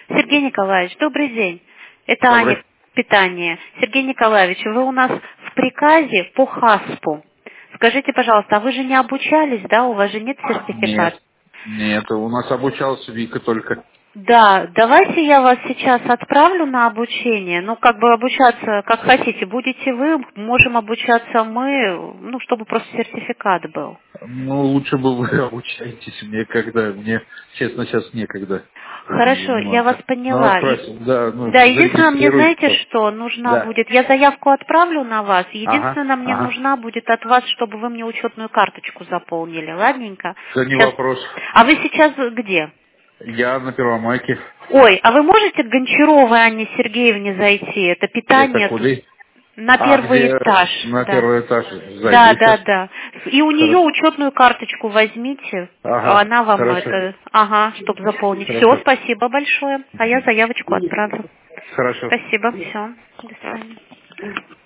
Сергей Николаевич, добрый день. Это Добрый. Аня, питание. Сергей Николаевич, вы у нас в приказе по ХАСПу. Скажите, пожалуйста, а вы же не обучались, да? У вас же нет Нет. сертификата? Нет, у нас обучался Вика только. Да, давайте я вас сейчас отправлю на обучение. Ну, как бы обучаться, как хотите. Будете вы, можем обучаться мы, ну, чтобы просто сертификат был. Ну, лучше бы вы обучаетесь мне, когда. Мне, честно, сейчас некогда этим Хорошо, я вас заниматься. Ну, поняла. отправьте, да, Да, единственное, мне зарегистрируйте. знаете, что нужна Да. будет, я заявку отправлю на вас, Ага, единственное, мне ага. нужна будет от вас, чтобы вы мне учетную карточку заполнили, ладненько? Да не Сейчас. вопрос. А вы сейчас где? Я на Первомайке. Ой, а вы можете к Гончаровой Анне Сергеевне зайти? Это Это питание тут. куда? На А, первый где этаж, на да. первый этаж Да, зайду да, сейчас. да. И у нее Хорошо. учетную карточку возьмите, Ага, она вам хорошо. это, ага, чтобы заполнить. Все, Хорошо. спасибо большое. А я заявочку отправлю. Хорошо. Спасибо, все. До свидания.